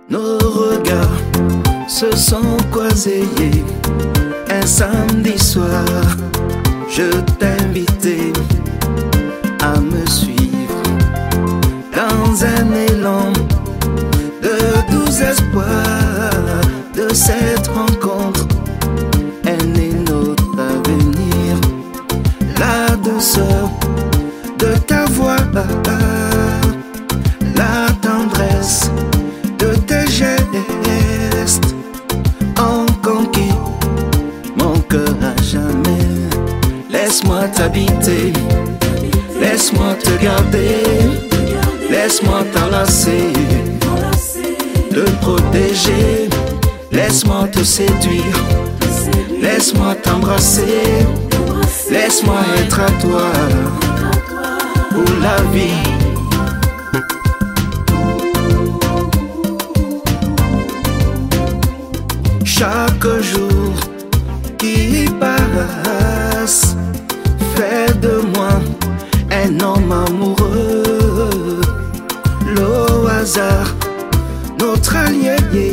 Nos regards se sont croisés un samedi soir. Je t'invitais à me suivre dans un élan de doux espoir. De cette rencontre est né notre avenir. La douceur de ta voix, la tendresse de tes gestes ont conquis mon cœur à jamais. Laisse-moi t'habiter, laisse-moi te garder, laisse-moi t'enlacer, te protéger, laisse-moi te séduire, laisse-moi t'embrasser, laisse-moi être à toi pour la vie. Chaque jour qui passe fait de moi un homme amoureux. Le hasard, notre allié,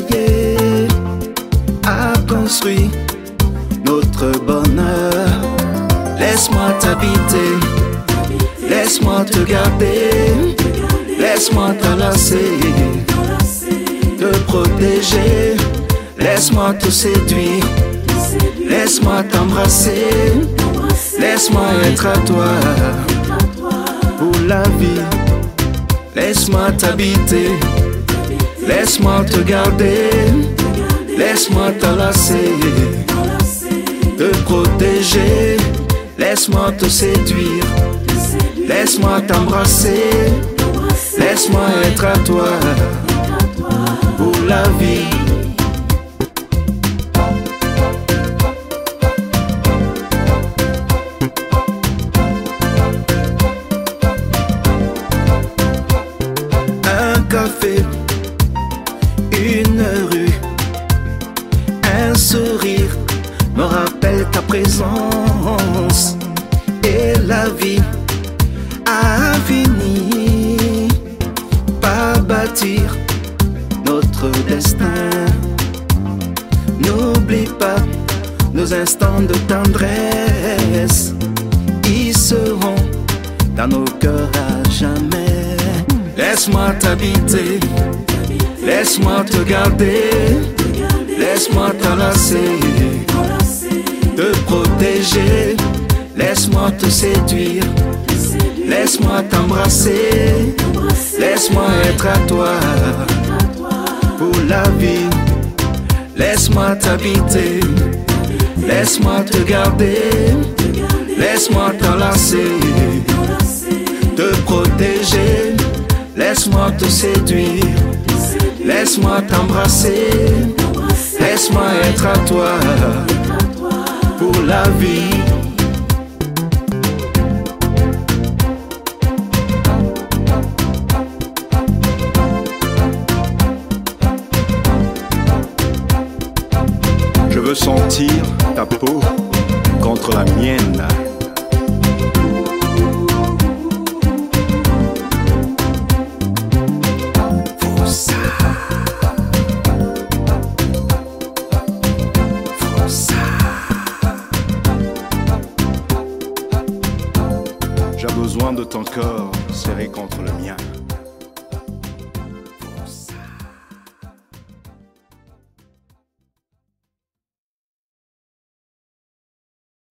a construit notre bonheur. Laisse-moi t'habiter, laisse-moi te garder, laisse-moi t'enlacer, te protéger, laisse-moi te séduire, laisse-moi t'embrasser, laisse-moi être à toi pour la vie. Laisse-moi t'habiter, laisse-moi te garder, laisse-moi t'enlacer, te protéger, laisse-moi te séduire, laisse-moi t'embrasser, laisse-moi être à toi pour la vie. Un café, une rue, un sourire me rappelle ta présence. Et la vie a fini par bâtir notre destin. N'oublie pas nos instants de tendresse, ils seront dans nos cœurs à jamais. Laisse-moi t'habiter, laisse-moi te garder, laisse-moi t'enlacer, te protéger, laisse-moi te séduire, laisse-moi t'embrasser, laisse-moi être à toi pour la vie. Laisse-moi t'habiter, laisse-moi te garder, laisse-moi t'enlacer, te protéger, laisse-moi te séduire, laisse-moi t'embrasser, laisse-moi être à toi pour la vie. Je veux sentir ta peau contre la mienne.